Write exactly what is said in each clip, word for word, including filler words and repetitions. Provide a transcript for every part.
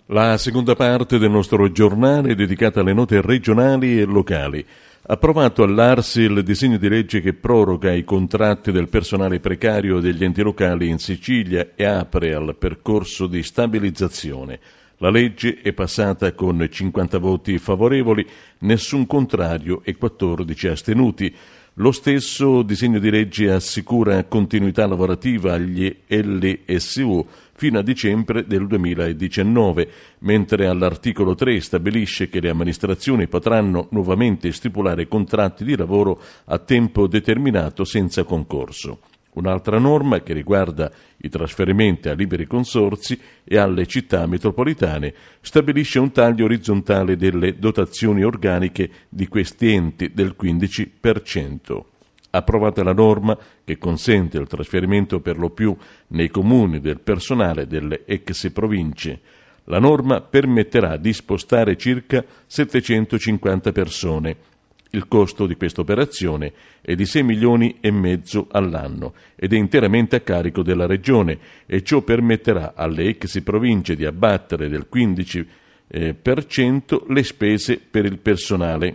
La seconda parte del nostro giornale è dedicata alle note regionali e locali. Approvato all'A R S il disegno di legge che proroga i contratti del personale precario degli enti locali in Sicilia e apre al percorso di stabilizzazione. La legge è passata con cinquanta voti favorevoli, nessun contrario e quattordici astenuti. Lo stesso disegno di legge assicura continuità lavorativa agli L S U fino a dicembre del duemiladiciannove, mentre all'articolo tre stabilisce che le amministrazioni potranno nuovamente stipulare contratti di lavoro a tempo determinato senza concorso. Un'altra norma che riguarda i trasferimenti a liberi consorzi e alle città metropolitane stabilisce un taglio orizzontale delle dotazioni organiche di questi enti del quindici per cento. Approvata la norma che consente il trasferimento per lo più nei comuni del personale delle ex province. La norma permetterà di spostare circa settecentocinquanta persone. Il costo di questa operazione è di sei milioni e mezzo all'anno ed è interamente a carico della Regione e ciò permetterà alle ex province di abbattere del quindici per cento le spese per il personale.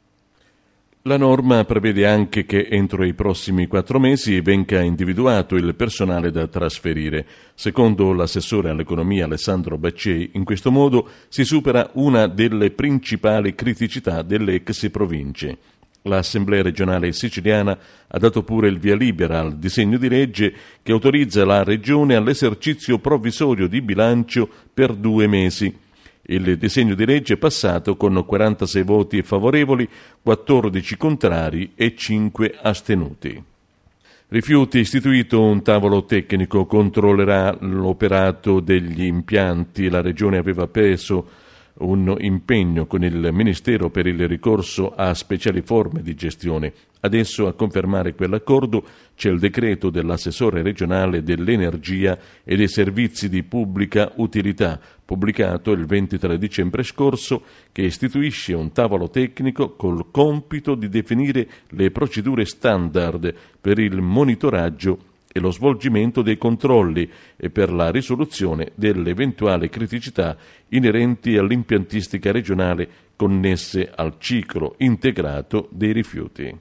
La norma prevede anche che entro i prossimi quattro mesi venga individuato il personale da trasferire. Secondo l'assessore all'economia Alessandro Baccei, in questo modo si supera una delle principali criticità delle ex province. L'Assemblea regionale siciliana ha dato pure il via libera al disegno di legge che autorizza la Regione all'esercizio provvisorio di bilancio per due mesi. Il disegno di legge è passato con quarantasei voti favorevoli, quattordici contrari e cinque astenuti. Rifiuti istituito un tavolo tecnico, controllerà l'operato degli impianti. La Regione aveva preso un impegno con il Ministero per il ricorso a speciali forme di gestione. Adesso a confermare quell'accordo c'è il decreto dell'assessore regionale dell'energia e dei servizi di pubblica utilità, pubblicato il ventitré dicembre scorso, che istituisce un tavolo tecnico col compito di definire le procedure standard per il monitoraggio e lo svolgimento dei controlli e per la risoluzione delle eventuali criticità inerenti all'impiantistica regionale connesse al ciclo integrato dei rifiuti.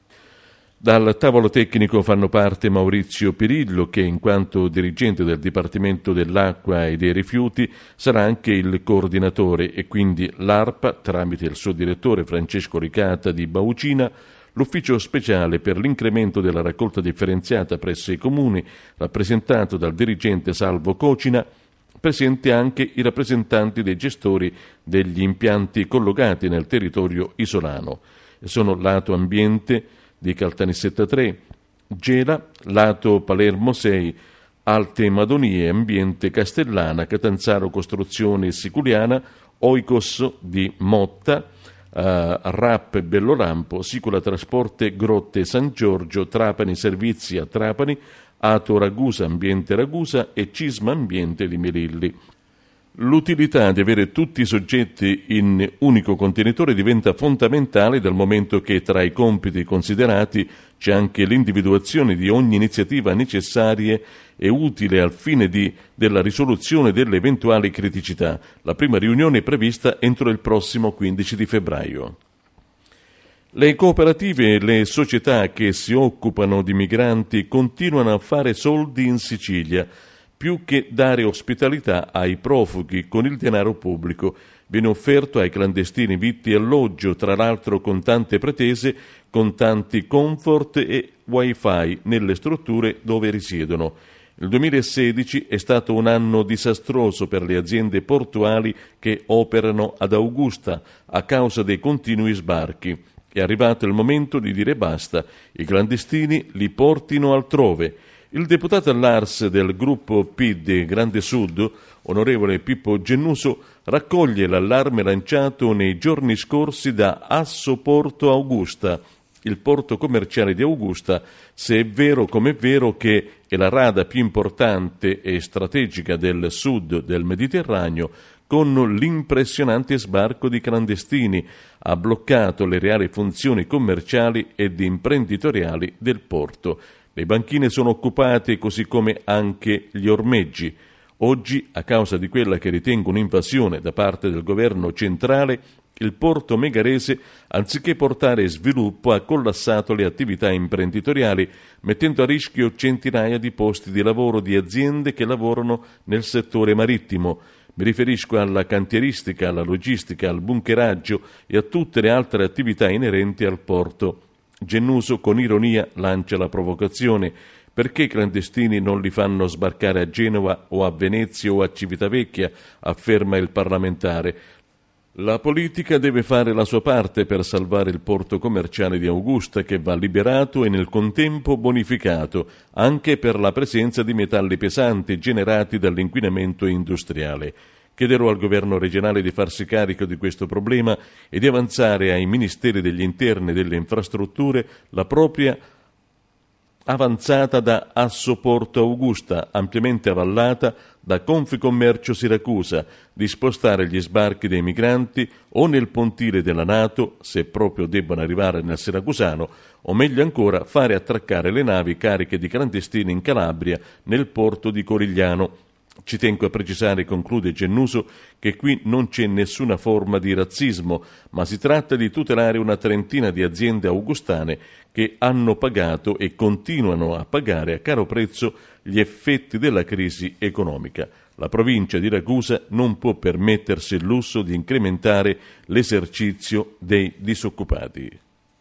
Dal tavolo tecnico fanno parte Maurizio Pirillo, che in quanto dirigente del Dipartimento dell'Acqua e dei Rifiuti sarà anche il coordinatore e quindi l'ARPA, tramite il suo direttore Francesco Ricata di Baucina, l'ufficio speciale per l'incremento della raccolta differenziata presso i comuni, rappresentato dal dirigente Salvo Cocina, presente anche i rappresentanti dei gestori degli impianti collocati nel territorio isolano. Sono lato ambiente di Caltanissetta tre, Gela, lato Palermo sei, Alte Madonie, Ambiente Castellana, Catanzaro Costruzione Siculiana, Oikos di Motta, uh, Rapp Bellolampo, Sicula Trasporte Grotte San Giorgio, Trapani Servizi a Trapani, Ato Ragusa Ambiente Ragusa e Cisma Ambiente di Melilli. L'utilità di avere tutti i soggetti in unico contenitore diventa fondamentale dal momento che tra i compiti considerati c'è anche l'individuazione di ogni iniziativa necessaria e utile al fine di, della risoluzione delle eventuali criticità. La prima riunione è prevista entro il prossimo quindici di febbraio. Le cooperative e le società che si occupano di migranti continuano a fare soldi in Sicilia, più che dare ospitalità ai profughi con il denaro pubblico. Viene offerto ai clandestini vitto e alloggio, tra l'altro con tante pretese, con tanti comfort e wifi nelle strutture dove risiedono. Il duemilasedici è stato un anno disastroso per le aziende portuali che operano ad Augusta a causa dei continui sbarchi. È arrivato il momento di dire basta, i clandestini li portino altrove. Il deputato all'A R S del gruppo P D Grande Sud, onorevole Pippo Gennuso, raccoglie l'allarme lanciato nei giorni scorsi da Assoporto Augusta, il porto commerciale di Augusta, se è vero come è vero che è la rada più importante e strategica del sud del Mediterraneo, con l'impressionante sbarco di clandestini, ha bloccato le reali funzioni commerciali ed imprenditoriali del porto. Le banchine sono occupate, così come anche gli ormeggi. Oggi, a causa di quella che ritengo un'invasione da parte del governo centrale, il porto megarese, anziché portare sviluppo, ha collassato le attività imprenditoriali, mettendo a rischio centinaia di posti di lavoro di aziende che lavorano nel settore marittimo. Mi riferisco alla cantieristica, alla logistica, al buncheraggio e a tutte le altre attività inerenti al porto. Gennuso con ironia lancia la provocazione: perché i clandestini non li fanno sbarcare a Genova o a Venezia o a Civitavecchia, afferma il parlamentare. La politica deve fare la sua parte per salvare il porto commerciale di Augusta, che va liberato e nel contempo bonificato, anche per la presenza di metalli pesanti generati dall'inquinamento industriale. Chiederò al governo regionale di farsi carico di questo problema e di avanzare ai ministeri degli interni e delle infrastrutture la propria avanzata da Assoporto Augusta, ampiamente avallata da Confcommercio Siracusa, di spostare gli sbarchi dei migranti o nel pontile della NATO, se proprio debbono arrivare nel Siracusano, o meglio ancora fare attraccare le navi cariche di clandestini in Calabria nel porto di Corigliano. Ci tengo a precisare, conclude Gennuso, che qui non c'è nessuna forma di razzismo, ma si tratta di tutelare una trentina di aziende augustane che hanno pagato e continuano a pagare a caro prezzo gli effetti della crisi economica. La provincia di Ragusa non può permettersi il lusso di incrementare l'esercizio dei disoccupati.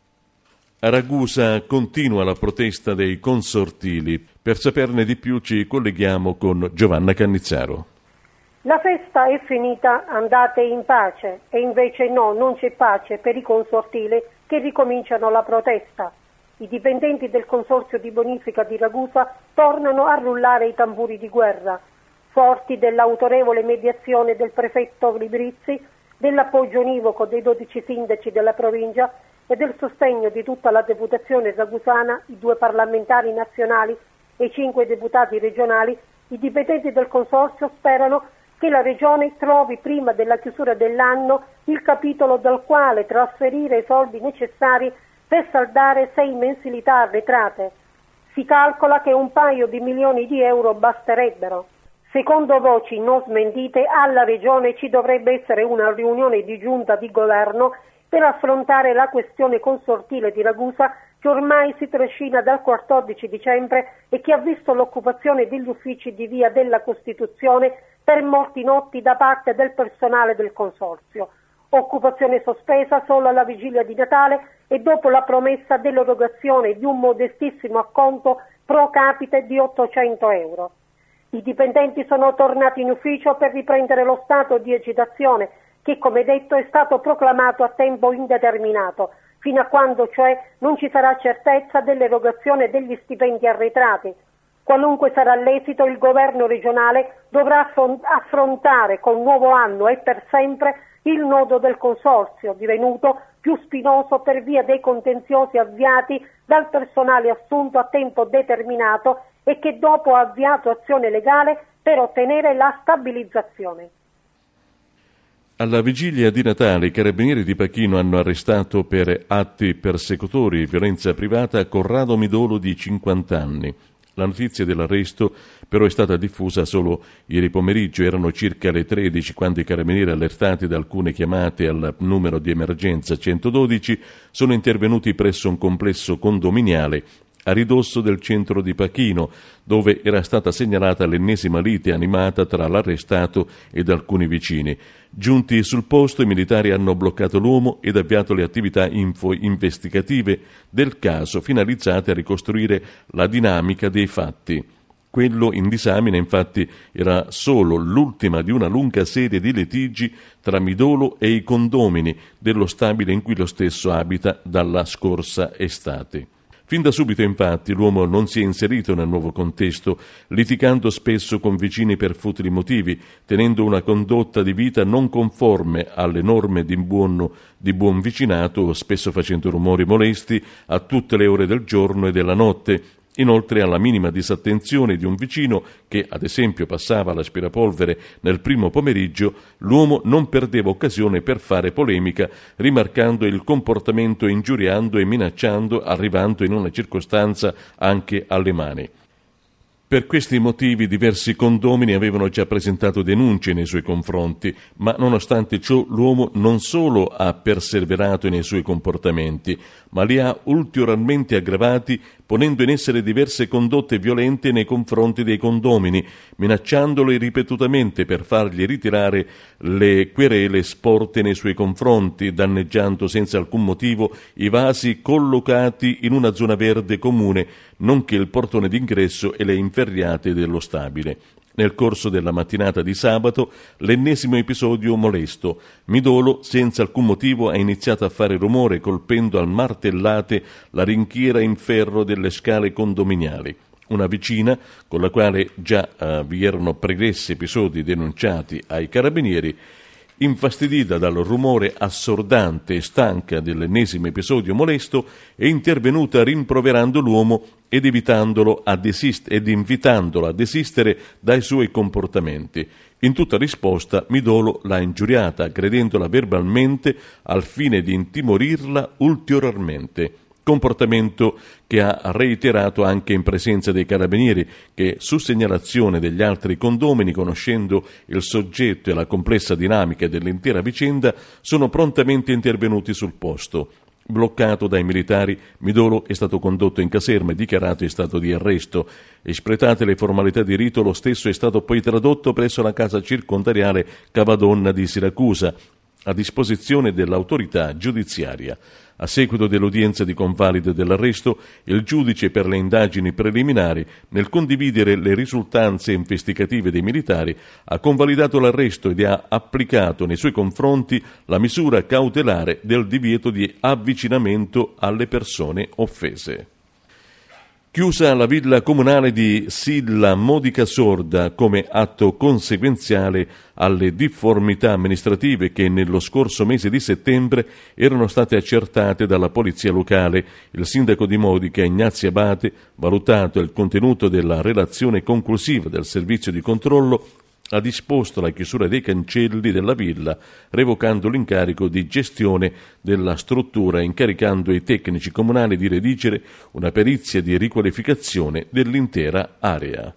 A Ragusa continua la protesta dei consortili. Per saperne di più ci colleghiamo con Giovanna Cannizzaro. La festa è finita, andate in pace, e invece no, non c'è pace per i consortili che ricominciano la protesta. I dipendenti del consorzio di bonifica di Ragusa tornano a rullare i tamburi di guerra, forti dell'autorevole mediazione del prefetto Librizzi, dell'appoggio univoco dei dodici sindaci della provincia e del sostegno di tutta la deputazione ragusana, i due parlamentari nazionali e i cinque deputati regionali. I dipendenti del consorzio sperano che la Regione trovi prima della chiusura dell'anno il capitolo dal quale trasferire i soldi necessari per saldare sei mensilità arretrate. Si calcola che un paio di milioni di euro basterebbero. Secondo voci non smentite, alla Regione ci dovrebbe essere una riunione di giunta di governo per affrontare la questione consortile di Ragusa, che ormai si trascina dal quattordici dicembre e che ha visto l'occupazione degli uffici di via della Costituzione per molti notti da parte del personale del consorzio. Occupazione sospesa solo alla vigilia di Natale e dopo la promessa dell'erogazione di un modestissimo acconto pro capite di ottocento euro. I dipendenti sono tornati in ufficio per riprendere lo stato di agitazione che, come detto, è stato proclamato a tempo indeterminato, fino a quando cioè non ci sarà certezza dell'erogazione degli stipendi arretrati. Qualunque sarà l'esito, il governo regionale dovrà affrontare col nuovo anno e per sempre il nodo del consorzio, divenuto più spinoso per via dei contenziosi avviati dal personale assunto a tempo determinato e che dopo ha avviato azione legale per ottenere la stabilizzazione. Alla vigilia di Natale i carabinieri di Pachino hanno arrestato per atti persecutori e violenza privata Corrado Midolo di cinquanta anni. La notizia dell'arresto però è stata diffusa solo ieri pomeriggio. Erano circa le tredici quando i carabinieri, allertati da alcune chiamate al numero di emergenza centododici, sono intervenuti presso un complesso condominiale a ridosso del centro di Pachino, dove era stata segnalata l'ennesima lite animata tra l'arrestato ed alcuni vicini. Giunti sul posto, i militari hanno bloccato l'uomo ed avviato le attività info investigative del caso, finalizzate a ricostruire la dinamica dei fatti. Quello in disamina, infatti, era solo l'ultima di una lunga serie di litigi tra Midolo e i condomini dello stabile in cui lo stesso abita dalla scorsa estate. Fin da subito, infatti, l'uomo non si è inserito nel nuovo contesto, litigando spesso con vicini per futili motivi, tenendo una condotta di vita non conforme alle norme di buon, di buon vicinato, spesso facendo rumori molesti a tutte le ore del giorno e della notte. Inoltre, alla minima disattenzione di un vicino che, ad esempio, passava l'aspirapolvere nel primo pomeriggio, l'uomo non perdeva occasione per fare polemica, rimarcando il comportamento, ingiuriando e minacciando, arrivando in una circostanza anche alle mani. Per questi motivi diversi condomini avevano già presentato denunce nei suoi confronti, ma nonostante ciò l'uomo non solo ha perseverato nei suoi comportamenti, ma li ha ulteriormente aggravati ponendo in essere diverse condotte violente nei confronti dei condomini, minacciandoli ripetutamente per fargli ritirare le querele sporte nei suoi confronti, danneggiando senza alcun motivo i vasi collocati in una zona verde comune, nonché il portone d'ingresso e le inferriate dello stabile. Nel corso della mattinata di sabato, l'ennesimo episodio molesto. Midolo, senza alcun motivo, ha iniziato a fare rumore colpendo a martellate la rinchiera in ferro delle scale condominiali. Una vicina, con la quale già eh, vi erano pregressi episodi denunciati ai carabinieri, infastidita dal rumore assordante e stanca dell'ennesimo episodio molesto, è intervenuta rimproverando l'uomo ed evitandolo a desist- ed invitandolo a desistere dai suoi comportamenti. In tutta risposta, Midolo l'ha ingiuriata, aggredendola verbalmente al fine di intimorirla ulteriormente. Comportamento che ha reiterato anche in presenza dei carabinieri che, su segnalazione degli altri condomini, conoscendo il soggetto e la complessa dinamica dell'intera vicenda, sono prontamente intervenuti sul posto. Bloccato dai militari, Midolo è stato condotto in caserma e dichiarato in stato di arresto. Espletate le formalità di rito, lo stesso è stato poi tradotto presso la casa circondariale Cavadonna di Siracusa, a disposizione dell'autorità giudiziaria. A seguito dell'udienza di convalida dell'arresto, il giudice per le indagini preliminari, nel condividere le risultanze investigative dei militari, ha convalidato l'arresto ed ha applicato nei suoi confronti la misura cautelare del divieto di avvicinamento alle persone offese. Chiusa la villa comunale di Silla Modica Sorda come atto conseguenziale alle difformità amministrative che nello scorso mese di settembre erano state accertate dalla polizia locale, il sindaco di Modica, Ignazio Abate, valutato il contenuto della relazione conclusiva del servizio di controllo, ha disposto la chiusura dei cancelli della villa, revocando l'incarico di gestione della struttura e incaricando i tecnici comunali di redigere una perizia di riqualificazione dell'intera area.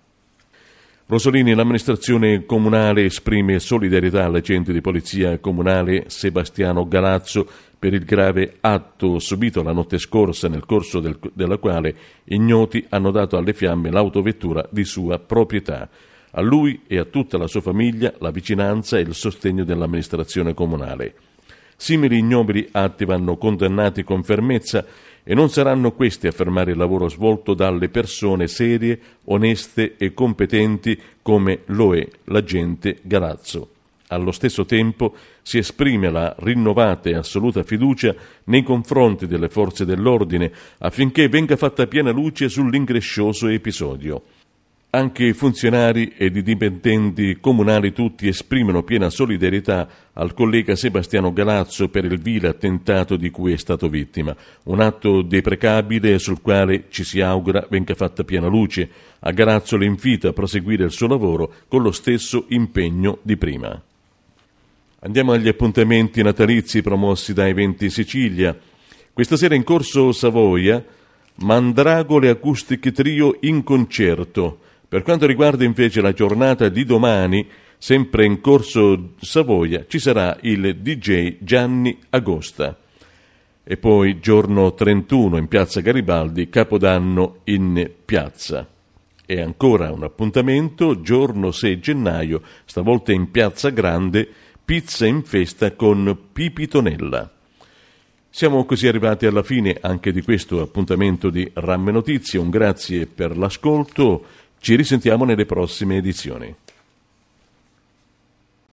Rosolini, l'amministrazione comunale esprime solidarietà all'agente di polizia comunale Sebastiano Galazzo per il grave atto subito la notte scorsa, nel corso del, della quale ignoti hanno dato alle fiamme l'autovettura di sua proprietà. A lui e a tutta la sua famiglia la vicinanza e il sostegno dell'amministrazione comunale. Simili ignobili atti vanno condannati con fermezza e non saranno questi a fermare il lavoro svolto dalle persone serie, oneste e competenti come lo è l'agente Galazzo. Allo stesso tempo si esprime la rinnovata e assoluta fiducia nei confronti delle forze dell'ordine affinché venga fatta piena luce sull'ingrescioso episodio. Anche i funzionari ed i dipendenti comunali tutti esprimono piena solidarietà al collega Sebastiano Galazzo per il vile attentato di cui è stato vittima, un atto deprecabile sul quale ci si augura venga fatta piena luce. A Galazzo le invita a proseguire il suo lavoro con lo stesso impegno di prima. Andiamo agli appuntamenti natalizi promossi da Eventi Sicilia. Questa sera in Corso Savoia, Mandragole Acoustic Trio in concerto. Per quanto riguarda invece la giornata di domani, sempre in Corso Savoia, ci sarà il D J Gianni Agosta. E poi giorno trentuno in Piazza Garibaldi, Capodanno in piazza. E ancora un appuntamento, giorno sei gennaio, stavolta in Piazza Grande, pizza in festa con Pipitonella. Siamo così arrivati alla fine anche di questo appuntamento di Ramme Notizie. Un grazie per l'ascolto. Ci risentiamo nelle prossime edizioni.